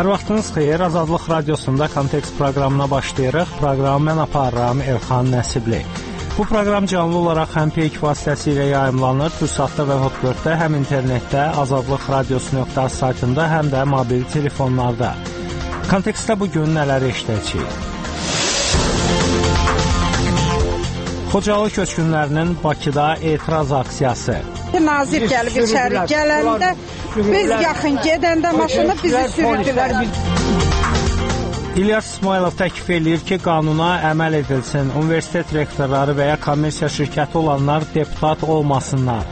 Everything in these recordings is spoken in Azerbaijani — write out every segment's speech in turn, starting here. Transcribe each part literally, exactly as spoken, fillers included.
Hər vaxtınız xeyir, Azadlıq Radiosunda Kontekst proqramına başlayırıq. Proqramı mən aparıram Elxan Nəsibli. Bu proqram canlı olaraq həm P E Y K vasitəsilə yayımlanır, Türksatda və Hotbird-də, həm internetdə, azadlıq radiosu nöqtə az saytında, həm də mobil telefonlarda. Kontekstdə bugün nələr eşidəcəyik? Xocalı köçkünlərinin Bakıda etiraz aksiyası. Nazir gəlib içəri gələndə, biz yaxın gedəndə maşını bizi sürürdülər. İlyas İsmailov təklif eləyir ki, qanuna əməl edilsin, universitet rektorları və ya kommersiya şirkəti olanlar deputat olmasınlar.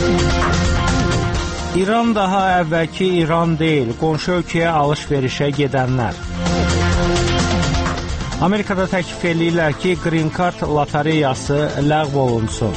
İran daha əvvəlki İran deyil, qonşu ölkəyə alış-verişə gedənlər. Amerikada təklif eləyirlər ki, Green Card lotereyası ləğv olunsun.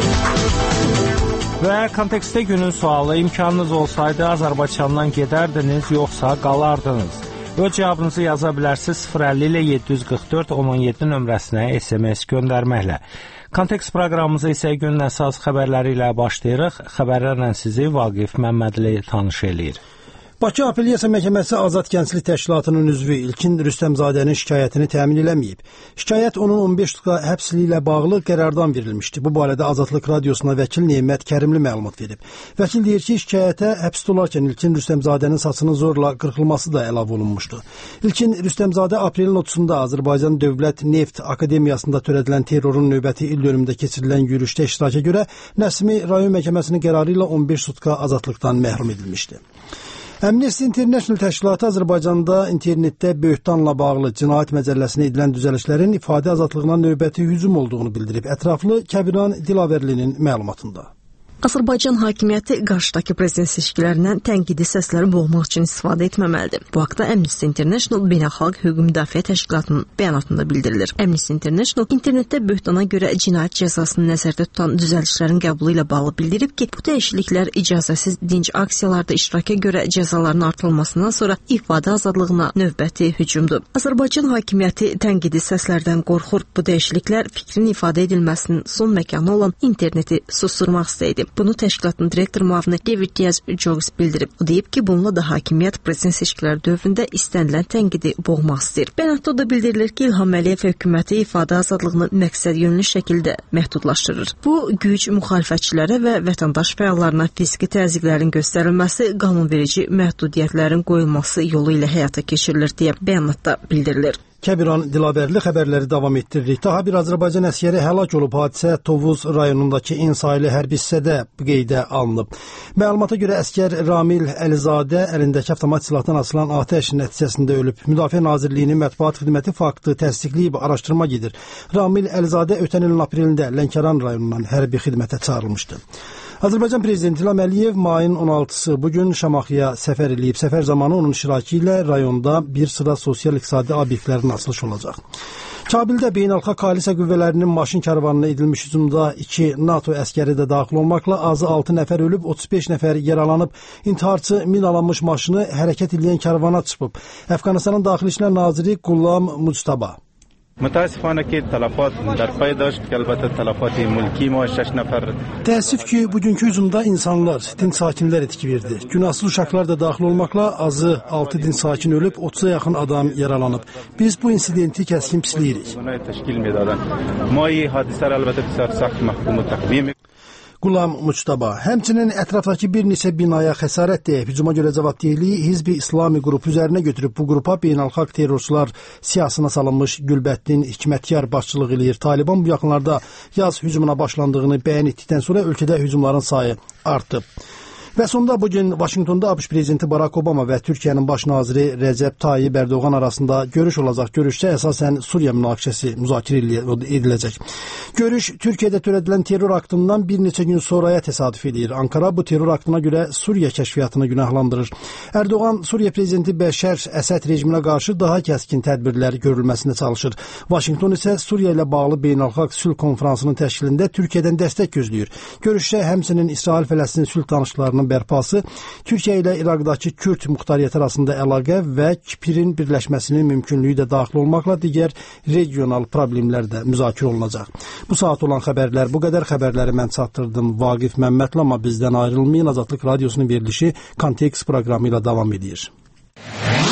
Və kontekstdə günün sualı, imkanınız olsaydı Azərbaycandan gedərdiniz, yoxsa qalardınız? Öz cavabınızı yaza bilərsiniz sıfır əlli ilə yeddi yüz qırx dörd on on yeddi nömrəsinə S M S göndərməklə. Kontekst proqramımızı isə günün əsas xəbərləri ilə başlayırıq. Xəbərlərlə sizi Vaqif Məmmədli tanış eləyir. Bakı Apellyasiya Məhkəməsi Azad Gənclik Təşkilatının üzvü İlkin Rüstəmzadənin şikayətini təmin eləməyib. Şikayət onun on beş tutka həbsliyi ilə bağlı qərardan verilmişdi. Bu barədə Azadlıq Radiosuna vəkil Nemət Kərimli məlumat verib. Vəkil deyir ki, şikayətə həbsdə olarkən İlkin Rüstəmzadənin saçının zorla qırxılması da əlavə olunmuşdu. İlkin Rüstəmzadə aprelin otuzunda Azərbaycan Dövlət Neft Akademiyasında törədilən terrorun növbəti il dönümündə keçirilən yürüşdə iştiraka görə Nəsimi rayon məhkəməsinin qərarı ilə on beş tutka azadlıqdan məhrum edilmişdi. Amnesty International təşkilatı Azərbaycanda internetdə böhtanla bağlı cinayət məcəlləsinə edilən düzəlişlərin ifadə azadlığına növbəti hücum olduğunu bildirib. Ətraflı Kəbiran Dilavərlinin məlumatında. Azərbaycan hakimiyyəti qarşıdakı prezident seçkilərindən tənqidi səsləri boğmaq üçün istifadə etməməlidir. Bu haqda Amnesty International Beynəlxalq Hüquq Müdafiə Təşkilatının bəyanatında bildirilir. Amnesty International internetdə böhtana görə cinayət cəzasını nəzərdə tutan düzəlişlərin qəbulu ilə bağlı bildirib ki, bu dəyişikliklər icazəsiz dinc aksiyalarda iştiraka görə cəzaların artırılmasından sonra ifadə azadlığına növbəti hücumdur. Azərbaycan hakimiyyəti tənqidi səslərdən qorxur. Bu dəyişikliklər fikrin ifadə edilməsinin son məkanı olan interneti susturmaq istəyir. Bunu təşkilatın direktor müavini David Diaz-Jones bildirib. O deyib ki, bununla da hakimiyyət prezident seçkiləri dövründə istənilən tənqidi boğmaq istəyir. Bəyanatda da bildirilir ki, İlham Əliyev hökuməti ifadə azadlığını məqsəd yönlü şəkildə məhdudlaşdırır. Bu, güc müxalifətçilərə və vətəndaş fəallarına fiziki təzyiqlərin göstərilməsi, qanunverici məhdudiyyətlərin qoyulması yolu ilə həyata keçirilir deyə bəyanatda bildirilir. Kəbiran Dilavərli xəbərləri davam etdiririk. Daha bir Azərbaycan əskəri həlak olub. Hadisə Tovuz rayonundakı Ensaylı hərbi hissədə qeydə alınıb. Məlumata görə əskər Ramil Əlizadə əlindəki avtomat silahdan açılan atəş nəticəsində ölüb. Müdafiə Nazirliyinin mətbuat xidməti faktı təsdiqləyib araşdırma gedir. Ramil Əlizadə ötən ilin aprelində Lənkəran rayonundan hərbi xidmətə çağırılmışdı. Azərbaycan Prezidenti İlham Əliyev mayın on altısı bugün Şamaxıya səfər eləyib. Səfər zamanı onun iştirakı ilə rayonda bir sıra sosial-iqtisadi obyektlərin açılışı olacaq. Kabildə beynəlxalq koalisiya qüvvələrinin maşın karvanına edilmiş hücumda iki NATO əskəri də daxil olmaqla azı altı nəfər ölüb, otuz beş nəfər yaralanıb. İntiharçı minalanmış maşını hərəkət edən karvana çıxıb. Əfqanistanın Daxili İşlər naziri Qulam Muctaba. متاسفانه که تلفات در پای داشت که البته تلفات ملکی ما شش نفر. Təəssüf ki, bugünkü hücumda insanlar, din sakinlər itki verdi. Günahsız uşaqlar da daxil olmaqla azı altı din sakin ölüb, otuza yaxın adam yaralanıb. Biz bu insidenti kəskin pisləyirik. تشکیل میدادن. ما این حادثه را البته بسیار سخت محکوم و تقدیم Qulam Muctaba. Həmçinin ətrafdakı bir neçə binaya xəsarət deyib. Hücuma görə cavabdehliyi Hizb-i İslami qrupu üzərinə götürüb. Bu qrupa beynəlxalq terrorçular siyasına salınmış Gülbəddin Hikmətyar başçılıq eləyir. Taliban bu yaxınlarda yaz hücumuna başlandığını bəyan etdikdən sonra ölkədə hücumların sayı artıb. Və sonda bugün Vaşinqtonda ABŞ prezidenti Barack Obama və Türkiyənin baş naziri Rəcəb Tayyip Ərdoğan arasında görüş olacaq. Görüşdə əsasən Suriya münaqişəsi müzakirə ediləcək. Görüş Türkiyədə törədilən terror aktından bir neçə gün sonraya təsadüf edir. Ankara bu terror aktına görə Suriya kəşfiyyatını günahlandırır. Ərdoğan Suriya prezidenti Bəşər Əsəd rejiminə qarşı daha kəskin tədbirlər görülməsinə çalışır. Vaşinqton isə Suriya ilə bağlı beynəlxalq sülh konfransının təşkilində Türkiyədən dəstək gözləyir. Görüşdə həmçinin İsrail-Fələstin sülh danışıqlarının bərpası, Türkiyə ilə İraqdakı Kürd muxtariyyəti arasında əlaqə və Kipirin birləşməsinin mümkünlüyü də daxil olmaqla digər regional problemlər də müzakirə olunacaq. Bu saat olan xəbərlər bu qədər. Xəbərləri mən çatdırdım. Vaqif Məmmədli, amma bizdən ayrılmayın. Azadlıq Radiosunun verilişi Kontekst proqramı ilə davam edir.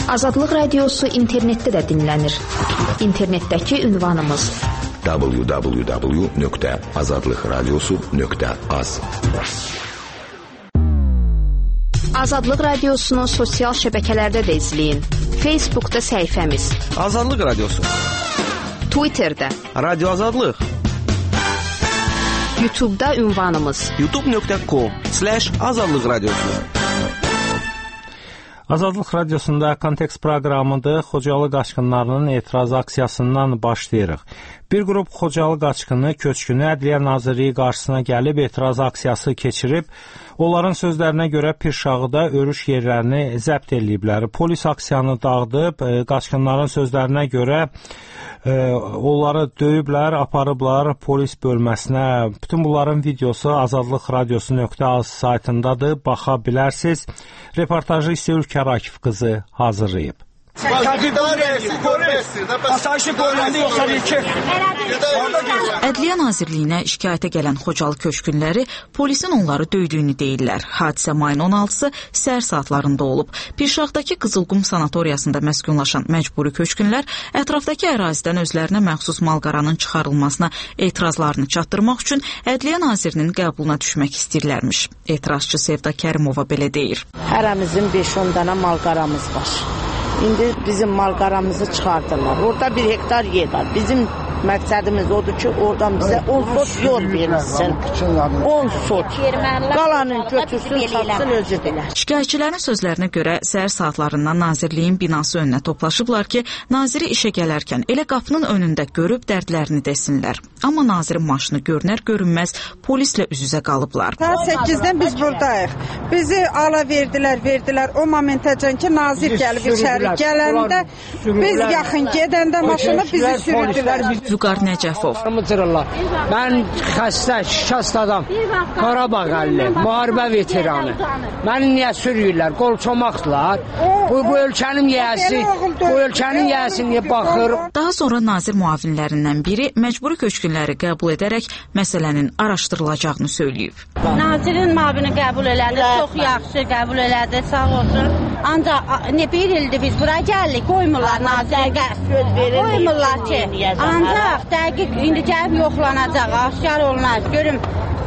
Azadlıq Radiosu internetdə də dinlənir. İnternetdəki ünvanımız w w w nöqtə azadlıqradiosu nöqtə az. Azadlıq Radiosunu sosial şəbəkələrdə də izləyin. Facebookda səhifəmiz Azadlıq Radiosu, Twitterdə Radio Azadlıq, YouTube'da ünvanımız youtube nöqtə com slash azadlıq radiosu. Azadlıq Radiosunda kontekst proqramıdır. Xocalı qaçqınlarının etiraz aksiyasından başlayırıq. Bir qrup Xocalı qaçqını köçkünü Ədliyyə Nazirliyi qarşısına gəlib etiraz aksiyası keçirib. Onların sözlərinə görə Pirşağıda örüş yerlərini zəbt ediblər. Polis aksiyanı dağıdıb, qaçqınların sözlərinə görə e, onları döyüblər, aparıblar polis bölməsinə. Bütün bunların videosu azadlıq radiosu nöqtə az saytındadır, baxa bilərsiniz. Reportajı isə Ülkər Akif qızı hazırlayıb. Ədliyyə Nazirliyinə şikayətə gələn Xocalı köçkünləri polisin onları döydüyünü deyirlər. Hadisə mayın on altısı səhər saatlarında olub. Pirşağdakı Qızılqum sanatoriyasında məskunlaşan məcburi köçkünlər ətrafdakı ərazidən özlərinə məxsus malqaranın çıxarılmasına etirazlarını çatdırmaq üçün Ədliyyə Nazirinin qəbuluna düşmək istəyirlərmiş. Etirazçı Sevda Kərimova belə deyir. Hərəmizin beş on dənə malqaramız var. İndi bizim malqaramızı çıxardırlar. Orada bir hektar yer var. Bizim məqsədimiz odur ki, oradan bizə on sot yol verilsin. on sot. Qalanın götürsün, satsın, özü bilər. Şikayətçilərin sözlərinə görə səhər saatlarından Nazirliyin binası önünə toplaşıblar ki, naziri işə gələrkən elə qapının önündə görüb dərdlərini desinlər. Amma nazirin maşını görünər-görünməz polislə üz-üzə qalıblar. Saat səkkizdən biz buradayıq. Bizi ala verdilər, verdilər. O momentəcən ki, nazir gəlib içəri gələndə, biz yaxın gedəndə maşını bizi sürüdülər. Vüqar Nəcəfov. Mən xəstə, şikast adam, Qarabağ əlli, müharibə veteranı. Məni niyə sürüyürlər? Qolçomaqdırlar. Bu, bu ölkənin yiyəsi, bu ölkənin yiyəsi niyə baxır? Daha sonra nazir müavinlərindən biri məcburi köçkünləri qəbul edərək məsələnin araşdırılacağını söyləyib. Nazirin müavini qəbul elədi, çox yaxşı qəbul elədi, sağ olsun. Ancaq ne bir ildir biz bura gəldik, qoymurlar nazirə söz verir. Qoymurlar ki, ancaq dəqiq indi gəlib yoxlanacaq, aşkar olunacaq. Görüm,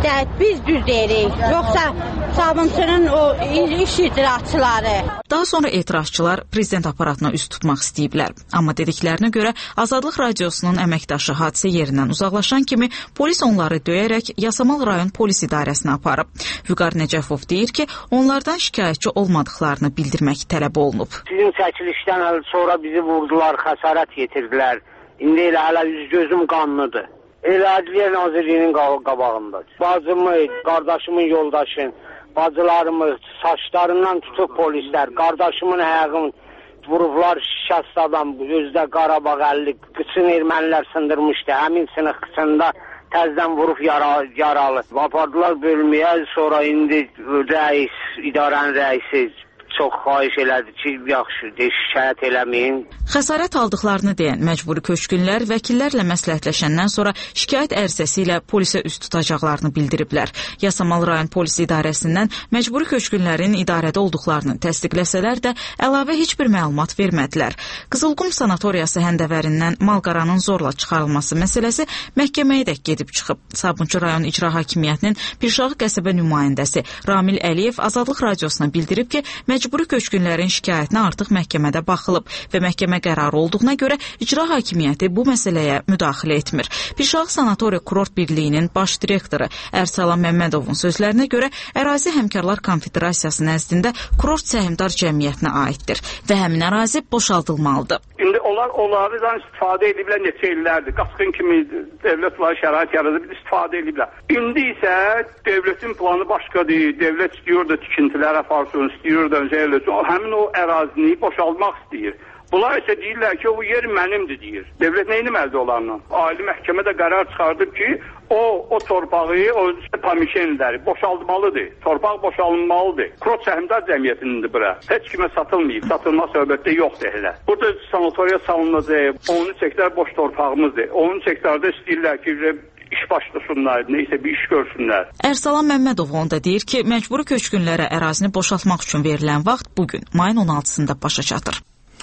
biz düz deyirik, yoxsa sabunçunun o iş icraçıları. Daha sonra etirazçılar prezident aparatına üz tutmaq istəyiblər. Amma dediklərinə görə Azadlıq Radiosunun əməkdaşı hadisə yerindən uzaqlaşan kimi polis onları döyərək Yasamal rayon polis idarəsinə aparıb. Vüqar Nəcəfov deyir ki, onlardan şikayətçi olmadıqlarını bildirmək tələb olunub. Sizin çəkilişdən sonra bizi vurdular, xəsarət yetirdilər. İndi elə hələ üz gözüm qanlıdır. Elə Ədliyyə Nazirliyinin qabağındadır. Bacımı, qardaşımın yoldaşın, bacılarımı saçlarından tutub polislər, qardaşımın ayağını vurublar, şikast adam, özdə Qarabağ əlli, qıçın ermənilər sındırmışdı. Həmin sınıq qıçında təzdən vurub yara, yaralı. Apardılar bölməyə, sonra indi rəis, idarənin rəisi çox xahiş elədi ki, yaxşı, şikayət eləməyin. Xəsarət aldıqlarını deyən məcburi köçkünlər vəkillərlə məsləhətləşəndən sonra şikayət ərizəsi ilə polisə üst tutacaqlarını bildiriblər. Yasamal rayon polis idarəsindən məcburi köçkünlərin idarədə olduqlarını təsdiqləsələr də əlavə heç bir məlumat vermədilər. Qızılqum sanatoriyası həndəvərindən malqaranın zorla çıxarılması məsələsi məhkəməyə də gedib çıxıb. Sabunçu rayon icra hakimiyyətinin Pirşağı qəsəbə nümayəndəsi Ramil Əliyev Azadlıq Radiosuna bildirib ki, məcburi köçkünlərin şikayətinə artıq məhkəmədə baxılıb və məhkəmə qərarı olduğuna görə icra hakimiyyəti bu məsələyə müdaxilə etmir. Pirşağı Sanatoriya Kurort Birliyinin baş direktoru Ərsalan Məmmədovun sözlərinə görə ərazi Həmkarlar Konfederasiyası nəzdində Kurort Səhmdar Cəmiyyətinə aiddir və həmin ərazi boşaldılmalıdır. İndi onlar onlardan istifadə ediblər neçə illərdir. Qaçqın kimi dövlət var, şərait yaradıb istifadə ediblər. İndi isə dövlətin planı başqadır. Dövlət istəyir də tikintilər aparsın, istəyir də həmin o ərazini boşaltmaq istəyir. Bunlar isə deyirlər ki, o yer mənimdir deyir. Dövlət nə etməlidir onlarla? Ali məhkəmə də qərar çıxardıb ki, o o torpağı, o pamişenləri boşaltmalıdır. Torpaq boşalınmalıdır. Kurort Səhmdar Cəmiyyətinindir bura. Heç kimə satılmayıb, satılma söhbətdə yoxdur elə. Burada sanatoriya salınacaq, on üç hektar boş torpağımızdır. on üç hektarda istəyirlər ki, iş başlasınlar, neysə bir iş görsünlər. Ərsalan Məmmədov onda deyir ki, məcburi köçkünlərə ərazini boşaltmaq üçün verilən vaxt bugün mayın on altısında başa çatır.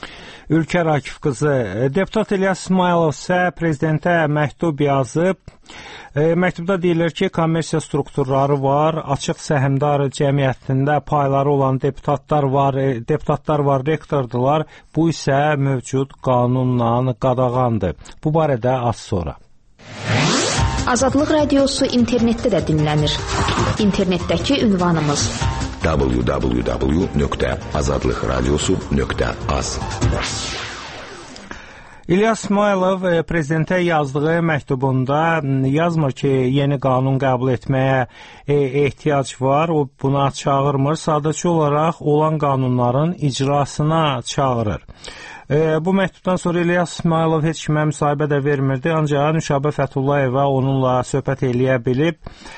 Ülkər Akif qızı, deputat İlyas İsmailov isə prezidentə məktub yazıb. E, məktubda deyilir ki, kommersiya strukturları var, açıq səhmdar cəmiyyətində payları olan deputatlar var, e, deputatlar var, rektordular. Bu isə mövcud qanunla qadağandır. Bu barədə az sonra. Azadlıq Radiosu internetdə də dinlənir. İnternetdəki ünvanımız w w w nöqtə azadlıq radiosu nöqtə az. İlyas İsmailov prezidentə yazdığı məktubunda yazmır ki, yeni qanun qəbul etməyə ehtiyac var, o buna çağırmır, sadəcə olaraq olan qanunların icrasına çağırır. Bu məktubdan sonra İlyas İsmailov heç kimə müsahibə də vermirdi, ancaq Nüşabə Fətullayeva onunla söhbət eləyə bilib.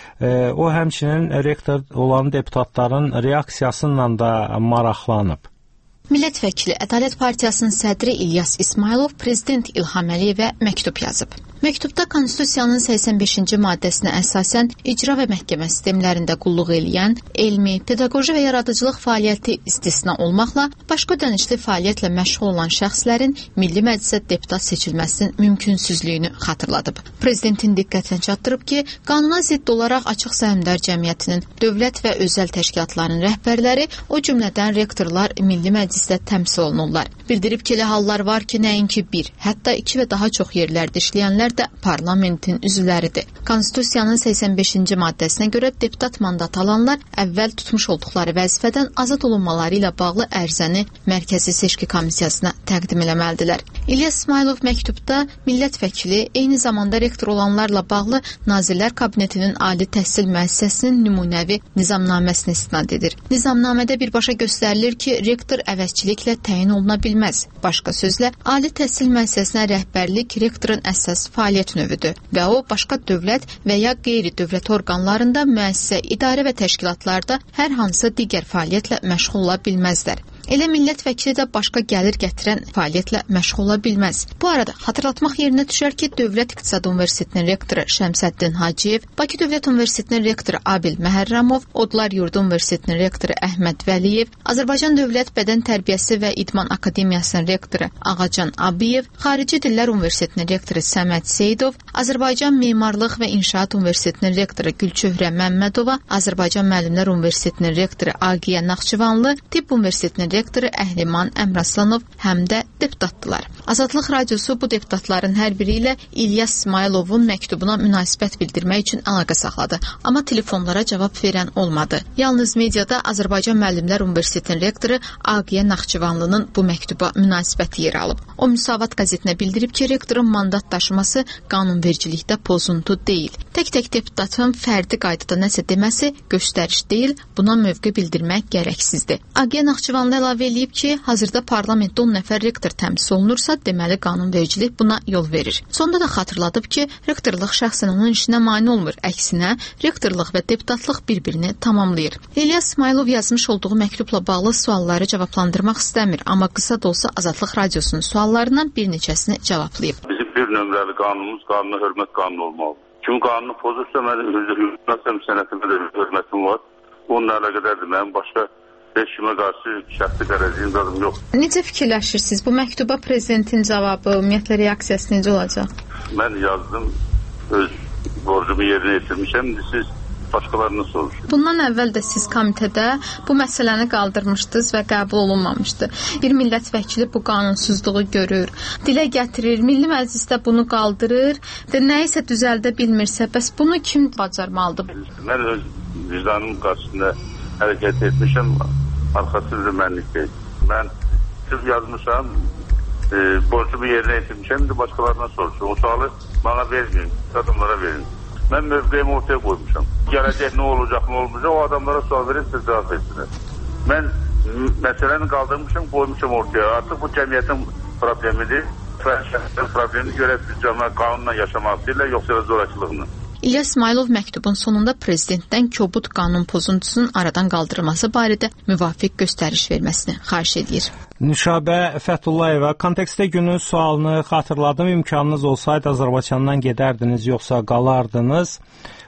O həmçinin rektor olan deputatların reaksiyasından da maraqlanıb. Millət vəkili Ədalət Partiyasının sədri İlyas İsmailov prezident İlham Əliyevə məktub yazıb. Məktubda Konstitusiyanın səksən beşinci maddəsinə əsasən icra və məhkəmə sistemlərində qulluq eləyən, elmi, pedaqoji və yaradıcılıq fəaliyyəti istisna olmaqla başqa ödənişli fəaliyyətlə məşğul olan şəxslərin Milli Məclisə deputat seçilməsinin mümkünsüzlüyünü xatırladıb. Prezidentin diqqətinə çatdırıb ki, qanuna zidd olaraq açıq səhmdar cəmiyyətinin, dövlət və özəl təşkilatların rəhbərləri, o cümlədən rektorlar Milli Məclisdə təmsil olunurlar. Bildirib ki, elə hallar var ki, nəinki bir, hətta iki və daha çox yerlərdə işləyənlər də parlamentin üzvləridir. Konstitusiyanın səksən beşinci maddəsinə görə deputat mandat alanlar əvvəl tutmuş olduqları vəzifədən azad olunmaları ilə bağlı ərizəni Mərkəzi Seçki Komissiyasına təqdim eləməlidirlər. İlyas İsmailov məktubda millət vəkili eyni zamanda rektor olanlarla bağlı Nazirlər Kabinetinin Ali Təhsil Müəssisəsinin nümunəvi nizamnaməsini istinad edir. Nizamnamədə birbaşa göstərilir ki, rektor əvəzçiliklə təyin oluna bilməz. Başqa sözlə, Ali Təhsil Müəssisəsinə rəhbərlik rektorun əsas fəaliyyət növüdür və o, başqa dövlət və ya qeyri-dövlət orqanlarında, müəssisə, idarə və təşkilatlarda hər hansı digər fəaliyyətlə məşğul ola bilməzlər. Elə millət vəkili də başqa gəlir gətirən fəaliyyətlə məşğul ola bilməz. Bu arada xatırlatmaq yerinə düşər ki, Dövlət İqtisad Universitetinin rektoru Şəmsəddin Hacıyev, Bakı Dövlət Universitetinin rektoru Abil Məhərrəmov, Odlar Yurdu Universitetinin rektoru Əhməd Vəliyev, Azərbaycan Dövlət Bədən Tərbiyəsi və İdman Akademiyasının rektoru Ağacan Abiyev, Xarici Dillər Universitetinin rektoru Səməd Seyidov, Azərbaycan Memarlıq və İnşaat Universitetinin rektoru Gülçöhrə Məmmədova, Azərbaycan Müəllimlər Universitetinin rektoru Aqiyə Naxçıvanlı, Tibb Universitetinin rektoru Əhliman Əmraslanov həm də deputatdılar. Azadlıq Radiosu bu deputatların hər biri ilə İlyas İsmailovun məktubuna münasibət bildirmək üçün əlaqə saxladı, amma telefonlara cavab verən olmadı. Yalnız mediada Azərbaycan Müəllimlər Universitetinin rektoru Aqiyə Naxçıvanlının bu məktuba münasibəti yer alıb. O, Müsavat qəzetinə bildirib ki, rektorun mandat daşıması qanunvericilikdə pozuntu deyil. Tək-tək deputatın fərdi qaydada nəsə deməsi göstəriş deyil, buna mövqe bildirmək gərəksizdir. Aqiyə Naxçıvanlı əlavə eləyib ki, hazırda parlamentdə on nəfər rektor təmsil olunursa, deməli qanunvericilik buna yol verir. Sonda da xatırladıb ki, rektorluq şəxsən onun işinə mane olmur. Əksinə, rektorluq və deputatlıq bir-birini tamamlayır. İlyas İsmailov yazmış olduğu məktubla bağlı sualları cavablandırmaq istəmir, amma qısa da olsa Azadlıq Radiosunun suallarından bir neçəsini cavablayıb. Bizim bir nömrəli qanunumuz qanuna hörmət qanunu olmalıdır. Kim qanunu pozursa, mənim hörmət sənətimə də hörmətim var. Onunla əlaqədardır. Mənim başqa heç kimə qarşı şəxsi qərəzliyim dadım yox. Necə fikirləşirsiniz? Bu məktuba prezidentin cavabı, ümumiyyətlə reaksiyası necə olacaq? Mən yazdım, öz borcumu yerinə yetirmişəm, siz başqalarını soruşun. Bundan əvvəl də siz komitədə bu məsələni qaldırmışdınız və qəbul olunmamışdı. Bir millət vəkili bu qanunsuzluğu görür, dilə gətirir, Milli Məclisdə bunu qaldırır və nəyisə düzəldə bilmirsə, bəs bunu kim bacarmalıdır? Mən öz vicdanım qarşısında hərəkət etmişəm, arxası da mənlik deyil. Mən siz yazmışam, e, borcumu yerinə yetirmişəm, indi başqalarına soruşun. O sualı bana vermeyin, adamlara verin. Mən mövqeyimi ortaya qoymuşam. Gələcək nə olacaq, nə olmayacaq, o adamlara sual verir, siz cavab etsinlər. Mən məsələni qaldırmışam, qoymuşam ortaya. Artıq bu cəmiyyətin problemidir. Şəxslərin problemini görə biz cəmiyyət qanunla yaşamasıyla, yoxsa zorakılığını. İlyas İsmailov məktubun sonunda prezidentdən kobud qanun pozuntusunun aradan qaldırılması barədə müvafiq göstəriş verməsini xahiş edir. Nüşabə Fətullayeva, kontekstdə günün sualını xatırladım. İmkanınız olsaydı Azərbaycandan gedərdiniz, yoxsa qalardınız?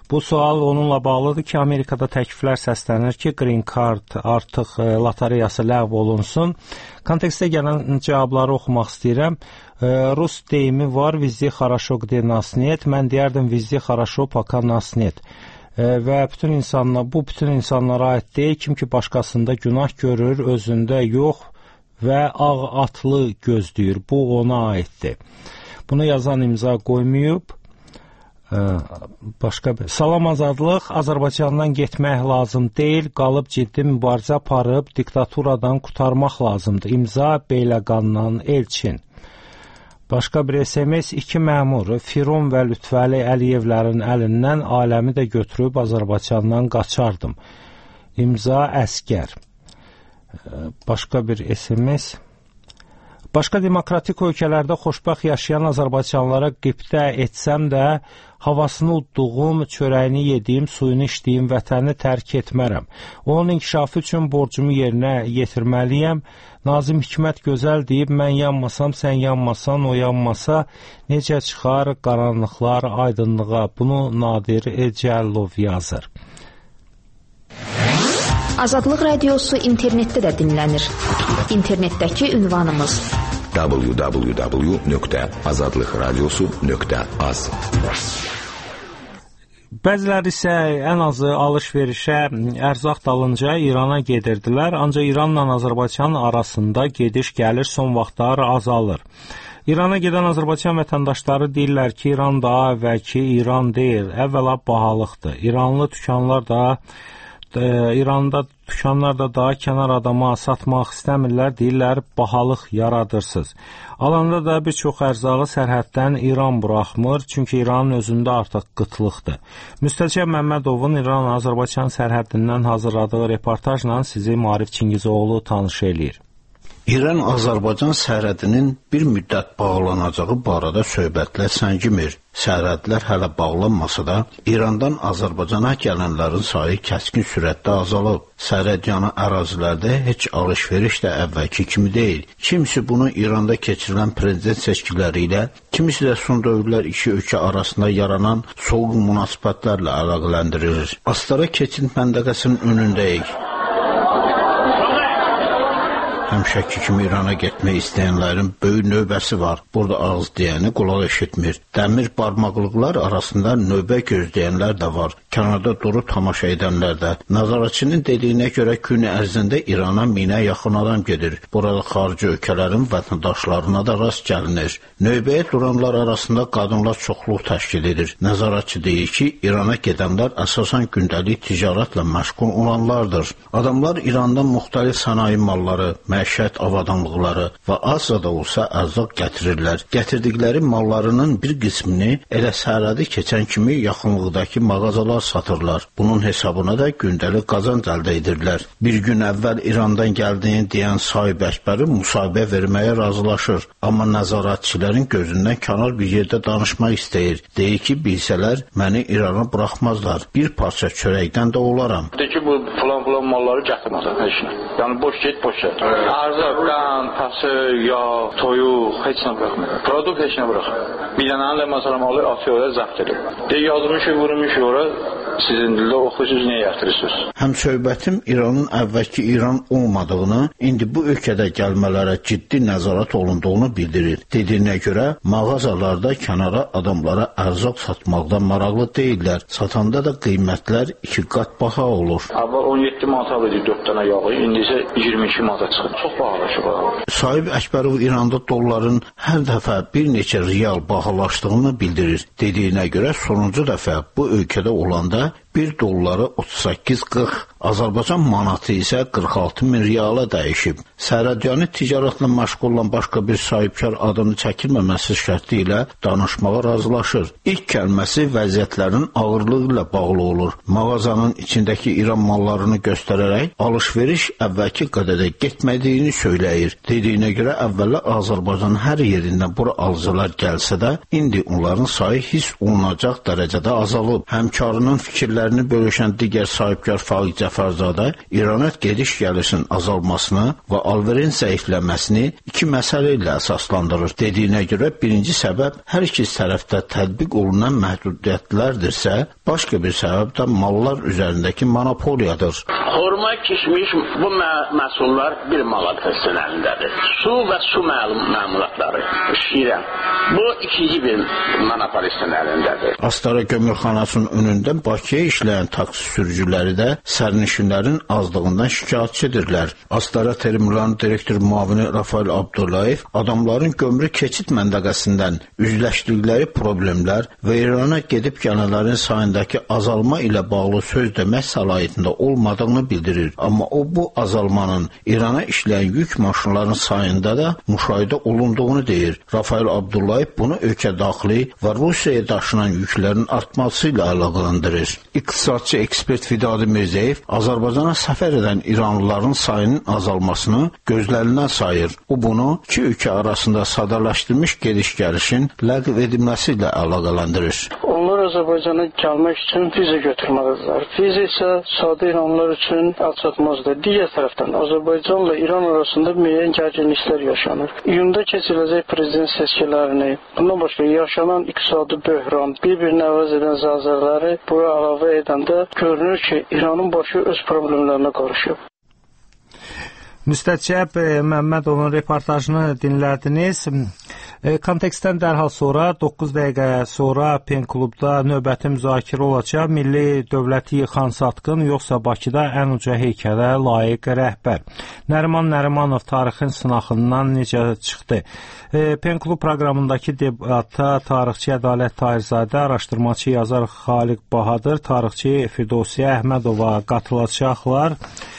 Bu sual onunla bağlıdır ki, Amerikada təkliflər səslənir ki, Green Card artıq lotereyası ləğv olunsun. Kontekstə gələn cavabları oxumaq istəyirəm. Rus deyimi var, vizzi xaraşo kde nas net. Mən deyərdim, vizzi xaraşo paka nas net. Və bütün insanlar, bu bütün insanlara aid deyil. Kim ki başqasında günah görür, özündə yox və ağ atlı gözləyir. Bu ona aiddir. Bunu yazan imza qoymayıb. Başqa bir. Salam Azadlıq, Azərbaycandan getmək lazım deyil, qalıb ciddi mübarizə aparıb diktaturadan qurtarmaq lazımdır. İmza Beyləqandan Elçin. Başqa bir S M S, iki məmur Firon və Lütfəli Əliyevlərin əlindən aləmi də götürüb Azərbaycandan qaçardım. İmza Əskər. Başqa bir S M S. Başqa demokratik ölkələrdə xoşbəxt yaşayan azərbaycanlılara qibtə etsəm də, havasını udduğum, çörəyini yediyim, suyunu içdiyim vətəni tərk etmərəm. Onun inkişafı üçün borcumu yerinə yetirməliyəm. Nazim Hikmət gözəl deyib, mən yanmasam, sən yanmasan, o yanmasa, necə çıxar qaranlıqlar aydınlığa? Bunu Nadir Ecəllov yazır. Azadlıq Radiosu internetdə də dinlənir. İnternetdəki ünvanımız w w w nöqtə azadlıq radiosu nöqtə az. Bəziləri isə ən azı alış-verişə, ərzaq dalınca İrana gedirdilər, ancaq İranla Azərbaycan arasında gediş-gəlir son vaxtlar azalır. İrana gedən Azərbaycan vətəndaşları deyirlər ki, İran daha əvvəlki İran deyil, əvvəla bahalıqdır. İranlı dükanlar da İranda dükanlar da daha kənar adama satmaq istəmirlər, deyirlər, bahalıq yaradırsınız. Alanda da bir çox ərzağı sərhəddən İran buraxmır, çünki İranın özündə artıq qıtlıqdır. Müstəcəb Məmmədovun İran-Azərbaycan sərhəddindən hazırladığı reportajla sizi Maarif Çingizoğlu tanış eləyir. İran-Azərbaycan sərhədinin bir müddət bağlanacağı barədə söhbətlər səngimir. Sərhədlər hələ bağlanmasa da, İrandan Azərbaycana gələnlərin sayı kəskin sürətdə azalıb. Sərhədyanı ərazilərdə heç alış-veriş də əvvəlki kimi deyil. Kimisi bunu İranda keçirilən prezident seçkiləri ilə, kimisi də son dövrlər iki ölkə arasında yaranan soğuk münasibətlərlə əlaqələndirir. Astara keçid məntəqəsinin önündəyik. Həmişəki kimi İrana getmək istəyənlərin böyük növbəsi var. Burada ağız deyəni qulaq eşitmir. Dəmir barmaqlıqlar arasında növbə gözləyənlər də var. Kənarda durub tamaşa edənlər də. Nəzarətçinin dediyinə görə gün ərzində İrana minə yaxın adam gedir. Burada xarici ölkələrin vətəndaşlarına da rast gəlinir. Növbəyə duranlar arasında qadınlar çoxluq təşkil edir. Nəzarətçi deyir ki, İrana gedənlər əsasən gündəlik ticarətlə məşğul olanlardır. Adamlar İrandan müxtəlif sənaye malları, məişət avadanlıqları və az da olsa ərzaq gətirirlər. Gətirdikləri mallarının bir qismini elə sərhədi keçən kimi yaxınlıqdakı mağazalar satırlar. Bunun hesabına da gündəlik qazanc əldə edirlər. Bir gün əvvəl İrandan gəldiyini deyən sahib əkbəri müsahibə verməyə razılaşır. Amma nəzarətçilərin gözündən kənar bir yerdə danışmaq istəyir. Deyir ki, bilsələr məni İrana buraxmazlar. Bir parça çörəkdən də olaram. Deyir ki, bu falan falan malları gətirməsən heç nə. Yəni boş get, boş get. Arzaq, qan, pası, yağ, toyuq, heç nə bıraxmır. Produkt heç nə bıraxmır. Bir dənə ilə məsələn alır, atıyor, zəbt edir. Deyir, yazmışıq, vurmuşıq ora, sizin dildə oxuyursuz, niyə yatırırsınız? Həm söhbətim İranın əvvəlki İran olmadığını, indi bu ölkədə gəlmələrə ciddi nəzarət olunduğunu bildirir. Dediyinə görə, mağazalarda kənara adamlara ərzaq satmaqdan maraqlı deyirlər. Satanda da qiymətlər iki qat baha olur. Əvvəl on yeddi manat alırdı dörd dənə yağı, indi isə iyirmi iki manata çıxır. Çox bahalaşıb. Sahib Əkbərov İranda dolların hər dəfə bir neçə riyal bahalaşdığını bildirir. Dediyinə görə sonuncu dəfə bu ölkədə olanda bir dolları otuz səkkiz qırx, Azərbaycan manatı isə qırx altı min riyala dəyişib. Sərhədyanı ticarətlə məşğul olan başqa bir sahibkar adını çəkilməməsi şərti ilə danışmağa razılaşır. İlk kəlməsi vəziyyətlərin ağırlığı ilə bağlı olur. Mağazanın içindəki İran mallarını göstərərək alış-veriş əvvəlki qədərdə getmədiyini söyləyir. Dediyinə görə əvvəllər Azərbaycanın hər yerindən bura alıcılar gəlsə də, indi onların sayı hiss olunacaq dərəcədə azalıb. Həmkarının fikirləri fikirlərini bölüşən digər sahibkar Faiq Cəfərzadə İrana gediş-gəlişin azalmasını və alverin zəifləməsini iki məsələ ilə əsaslandırır. Dediyinə görə birinci səbəb hər iki tərəfdə tətbiq olunan məhdudiyyətlərdirsə, başqa bir səbəb də mallar üzərindəki monopoliyadır. Xorma kişmiş bu məhsullar bir manat əlindədir. Su və su məmulatları, şirə. Bu ikinci bir monopolistin əlindədir. Astara Gömürxanasının önündə Bakıya işləyən taksi sürücüləri də sərnişinlərin azlığından şikayətçidirlər. Astara terminalının direktor müavini Rafael Abdullayev adamların gömrük keçid məntəqəsindən üzləşdirdikləri problemlər və İrana gedib gələnlərin sayındakı azalma ilə bağlı söz demək səlahiyyətində olmadığını bildirir. Amma o bu azalmanın İrana işləyən yük maşınlarının sayında da müşahidə olunduğunu deyir. Rafael Abdullayev bunu ölkə daxili və Rusiyaya daşınan yüklərin artması ilə əlaqələndirir. İqtisadçı ekspert Vidadi Mirzəyev Azərbaycana səfər edən İranlıların sayının azalmasını gözlənilən sayır. O bunu iki ölkə arasında sadələşdirilmiş gediş-gəlişin ləğv edilməsi ilə əlaqələndirir. Onlar Azərbaycana gəlmək üçün viza götürməlidirlər. Viza isə sadə İranlılar üçün əlçatmazdır. Digər tərəfdən Azərbaycanla İran arasında müəyyən gərginliklər yaşanır. İyunda keçiriləcək prezident seçkilərini, bundan başqa yaşanan iqtisadi böhran, bir-birini əvəz edən zəlzələləri bura əlavə edəndə görünür ki, İranın başı öz problemlərinə qarışıb. Müstəcəb Məmmədovun reportajını dinlədiniz. Kontekstdən dərhal sonra doqquz dəqiqə sonra Pen klubda növbəti müzakirə olacaq. Milli dövləti yıxan satqın yoxsa Bakıda ən uca heykələ layiq rəhbər. Nəriman Nərimanov tarixin sınaqından necə çıxdı? Pen klub proqramındakı debatda tarixçi Ədalət Tahirzadə, araşdırmaçı yazar Xaliq Bahadır, tarixçi Firdosiyə Əhmədova qatılacaqlar.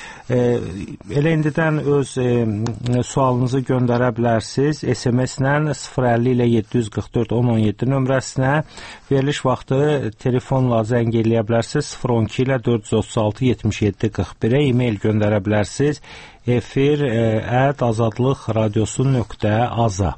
Elə indidən öz e, sualınızı göndərə bilərsiniz. S M S-lə sıfır əlli ilə yeddi yüz qırx dörd on on yeddi nömrəsinə, veriliş vaxtı telefonla zəng eləyə bilərsiniz. sıfır on iki ilə dörd yüz otuz altı yetmiş yeddi qırx birə e-mail göndərə bilərsiniz. efir ət azadlıq radiosu nöqtə aza.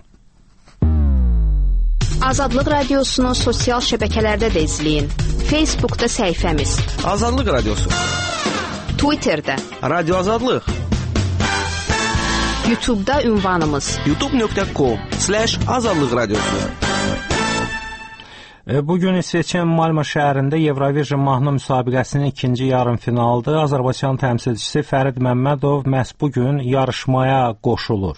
Azadlıq radiosunu sosial şəbəkələrdə də izləyin. Facebookda səhifəmiz Azadlıq radiosu, Twitterdə Radio Azadlıq, YouTube'da ünvanımız youtube nöqtə com slash azadlıq radiosu. Bugün İsveçin Malmö şəhərində Eurovision mahnı müsabiqəsinin ikinci yarımfinalında Azərbaycan təmsilçisi Fərid Məmmədov məhz bugün yarışmaya qoşulur.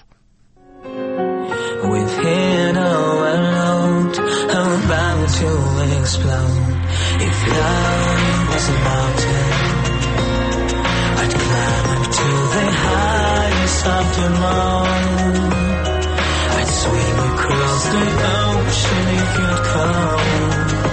Within a world about to explode. If love was a mountain, I'd climb up to the highest of them all. I'd swim across the ocean if you'd come.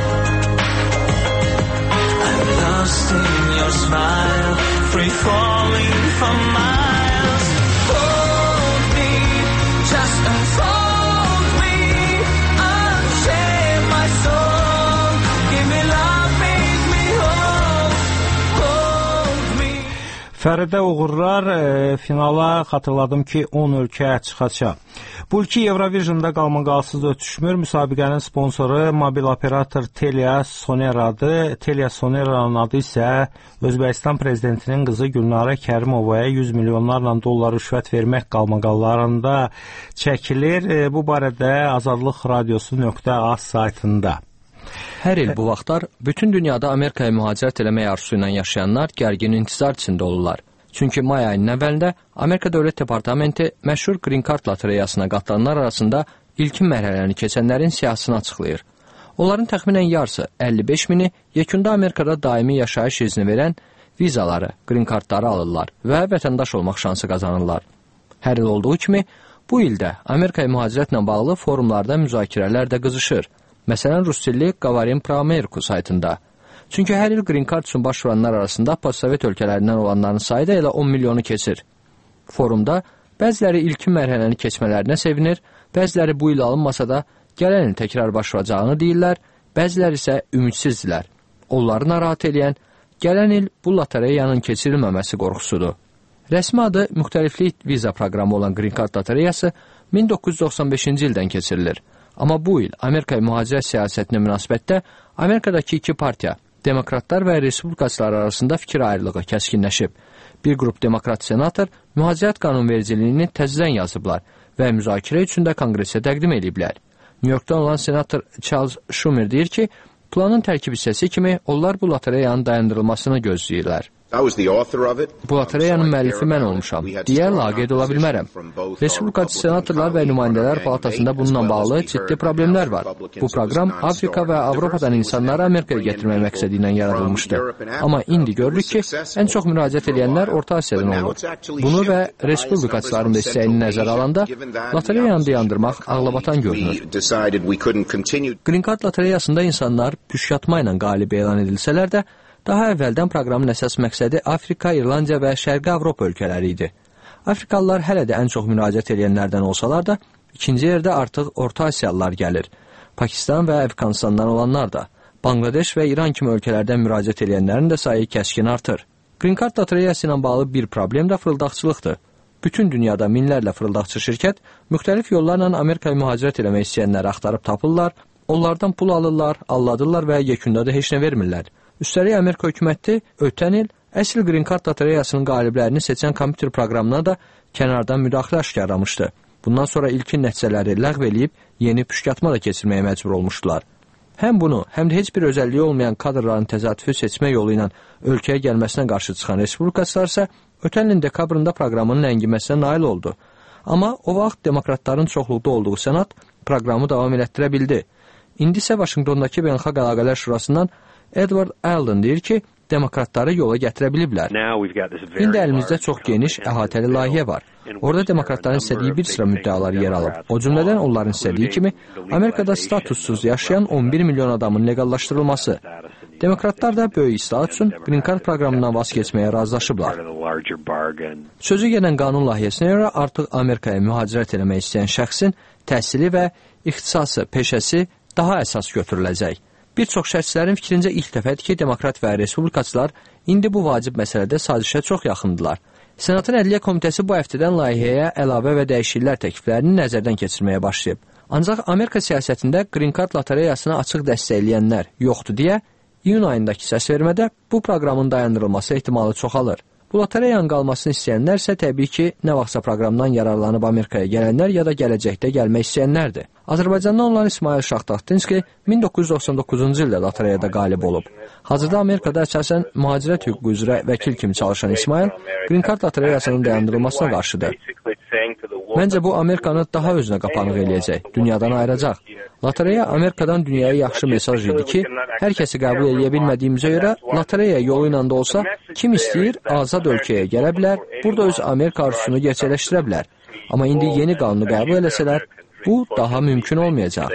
I'm lost in your smile, free falling for miles. Hold me, just unfold me, unchain my soul. Give me love, make me whole. Hold me. Fəridə uğurlar. E, finala xatırladım ki on ölkə çıxacaq. Bu iki Eurovision'da qalmaqalsız ötüşmür. Müsabiqənin sponsoru mobil operator Telia Soneradır. Telia Sonera'nın adı isə Özbəkistan prezidentinin qızı Gülnara Kərimovaya yüz milyonlarla dollar rüşvət vermək qalmaqallarında çəkilir. E, bu barədə azadlıq radiosu nöqtə az saytında. Hər il bu vaxtlar bütün dünyada Amerikaya mühacirət eləmək arzusu ilə yaşayanlar gərgin intizar içində olurlar. Çünki may ayının əvvəlində Amerika Dövlət Departamenti məşhur Green Card lotereyasına qatılanlar arasında ilkin mərhələni keçənlərin siyahısını açıqlayır. Onların təxminən yarısı əlli beş mini yekunda Amerikada daimi yaşayış izni verən vizaları, Green Cardları alırlar və vətəndaş olmaq şansı qazanırlar. Hər il olduğu kimi bu ildə Amerikaya mühacirətlə bağlı forumlarda müzakirələr də qızışır. Məsələn, Russilli Qavarin Pramerku saytında. Çünki hər il Green Card üçün başvuranlar arasında postsovet ölkələrindən olanların sayı da elə on milyonu keçir. Forumda bəziləri ilkin mərhələni keçmələrinə sevinir, bəziləri bu il alınmasa da gələn il təkrar başvuracağını deyirlər, bəziləri isə ümidsizdilər. Onları narahat edən gələn il bu lotereyanın keçirilməməsi qorxusudur. Rəsmi adı müxtəliflik viza proqramı olan Green Card lotereyası min doqquz yüz doxsan beşinci ildən keçirilir. Amma bu il Amerikaya mühacirət siyasətinə münasibətdə Amerikadakı iki partiya, Demokratlar və respublikaçılar arasında fikir ayrılığı kəskinləşib. Bir qrup demokrat senator mühacirət qanunvericiliyini təzədən yazıblar və müzakirə üçün də konqresə təqdim ediblər. New Yorkdan olan senator Charles Schumer deyir ki, planın tərkib hissəsi kimi onlar bu lotereyanın dayandırılmasını gözləyirlər. Bu lotereyanın müəllifi mən olmuşam, deyə laqeyd ola bilmərəm. Respublikaçı senatorlar və nümayəndələr palatasında bununla bağlı ciddi problemlər var. Bu proqram Afrika və Avropadan insanları Amerikaya gətirmək məqsədi ilə yaradılmışdı. Amma indi görürük ki, ən çox müraciət edənlər Orta Asiyadan olur. Bunu və respublikaçıların da istəyini nəzərə alanda lotereyanı dayandırmaq ağlabatan görünür. Green Card lotereyasında insanlar püşkatma ilə qalib elan edilsələr də, daha əvvəldən proqramın əsas məqsədi Afrika, İrlandiya və Şərqi Avropa ölkələri idi. Afrikalılar hələ də ən çox müraciət edənlərdən olsalar da, ikinci yerdə artıq Orta Asiyalılar gəlir. Pakistan və Əfqanistandan olanlar da, Bangladeş və İran kimi ölkələrdən müraciət edənlərin də sayı kəskin artır. Green Card lotereyası ilə bağlı bir problem də fırıldaqçılıqdır. Bütün dünyada minlərlə fırıldaqçı şirkət müxtəlif yollarla Amerikaya mühacirət eləmək istəyənləri axtarıb tapırlar, onlardan pul alırlar, alladırlar və yekunda da heç nə vermirlər. Üstəlik, Amerika hökuməti ötən il əsl Green Card lotereyasının qaliblərini seçən kompüter proqramına da kənardan müdaxilə aşkarlamışdı. Bundan sonra ilkin nəticələri ləğv eləyib yeni püşkatma da keçirməyə məcbur olmuşdular. Həm bunu, həm də heç bir özəlliyi olmayan kadrların təzadüfü seçmə yolu ilə ölkəyə gəlməsinə qarşı çıxan respublikaçılar isə ötən ilin dekabrında proqramın ləngiməsinə nail oldu. Amma o vaxt demokratların çoxluqda olduğu senat proqramı davam elətdirə bildi. İndi isə Vaşinqtondakı Beynəlxalq Əlaqələr Şurasından Edward Alden deyir ki, demokratları yola gətirə biliblər. İndi əlimizdə çox geniş, əhatəli layihə var. Orada demokratların istədiyi bir sıra müddəalar yer alıb. O cümlədən onların istədiyi kimi Amerikada statussuz yaşayan on bir milyon adamın legallaşdırılması. Demokratlar da böyük islahat üçün Green Card proqramından vaz keçməyə razılaşıblar. Sözü gedən qanun layihəsinə görə artıq Amerikaya mühacirət eləmək istəyən şəxsin təhsili və ixtisası, peşəsi daha əsas götürüləcək. Bir çox şəxslərin fikrincə ilk dəfədir ki, demokrat və respublikaçılar indi bu vacib məsələdə sazişə çox yaxındılar. Senatın Ədliyyə Komitəsi bu həftədən layihəyə əlavə və dəyişikliklər təkliflərini nəzərdən keçirməyə başlayıb. Ancaq Amerika siyasətində Green Card lotereyasını açıq dəstəkləyənlər yoxdur deyə, iyun ayındakı səsvermədə bu proqramın dayandırılması ehtimalı çoxalır. Bu lotereyanın qalmasını istəyənlər isə təbii ki, nə vaxtsa proqramdan yararlanıb Amerikaya gələnlər ya da gələcəkdə gəlmək istəyənlərdir. Azərbaycandan olan İsmail Şahtaxtinski min doqquz yüz doxsan doqquzuncu ildə lotereyada qalib olub. Hazırda Amerikada əsasən mühacirət hüququ üzrə vəkil kimi çalışan İsmail, Green Card lotereyasının dayandırılmasına qarşıdır. Məncə bu Amerikanı daha özünə qapanıq eləyəcək, dünyadan ayıracaq. Lotereya Amerikadan dünyaya yaxşı mesaj idi ki, hər kəsi qəbul edə bilmədiyimizə görə lotereya yolu ilə də olsa, kim istəyir azad ölkəyə gələ bilər, burada öz Amerika arzusunu gerçəkləşdirə bilər. Amma indi yeni qanunu qəbul eləsələr, bu daha mümkün olmayacaq.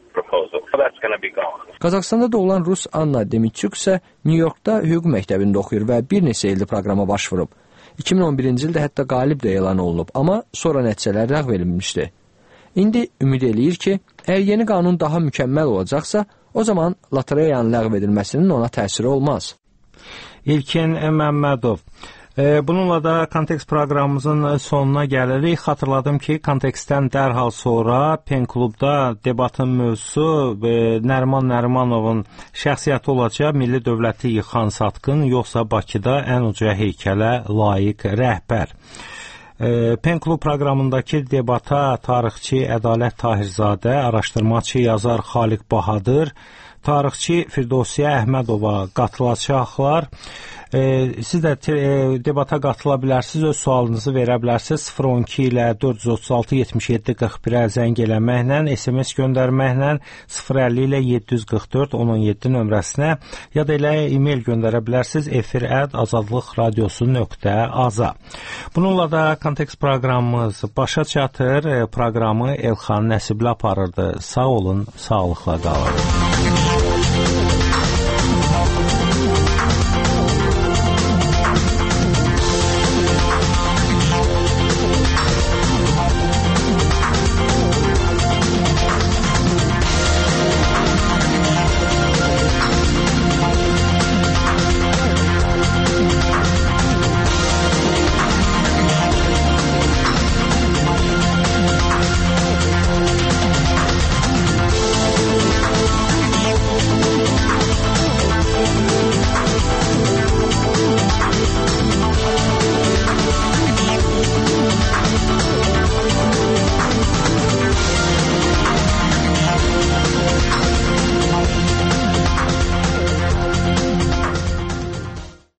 Qazaxstanda doğulan Rus Anna Demityuk isə New Yorkda hüquq məktəbində oxuyur və bir neçə ildir proqrama baş vurub. iki min on birinci ildə hətta qalib də elan olunub, amma sonra nəticələr ləğv edilmişdi. İndi ümid eləyir ki, əgər yeni qanun daha mükəmməl olacaqsa, o zaman lotereyanın ləğv edilməsinin ona təsiri olmaz. İlkin Məmmədov. Bununla da Kontekst proqramımızın sonuna gəlirik. Xatırladım ki, Kontekstdən dərhal sonra Pen Klubda debatın mövzusu Nəriman Nərimanovun şəxsiyyəti olacaq. Milli dövləti yıxan satqın, yoxsa Bakıda ən uca heykələ layiq rəhbər. Pen Klub proqramındakı debata tarixçi Ədalət Tahirzadə, araşdırmaçı yazar Xaliq Bahadır, tarixçi Firdovsiyə Əhmədova qatılacaqlar. E, siz də e, debata qatıla bilərsiniz, öz sualınızı verə bilərsiniz. sıfır on iki ilə dörd yüz otuz altı yetmiş yeddi qırx birə zəng eləməklə, S M S göndərməklə, sıfır əlli ilə yeddi yüz qırx dörd on on yeddi nömrəsinə, ya da elə e-mail göndərə bilərsiniz efir at azadlıq radiosu nöqtə aza. Bununla da Kontekst proqramımız başa çatır. E, proqramı Elxan Nəsibli aparırdı. Sağ olun, sağlıqla qalın.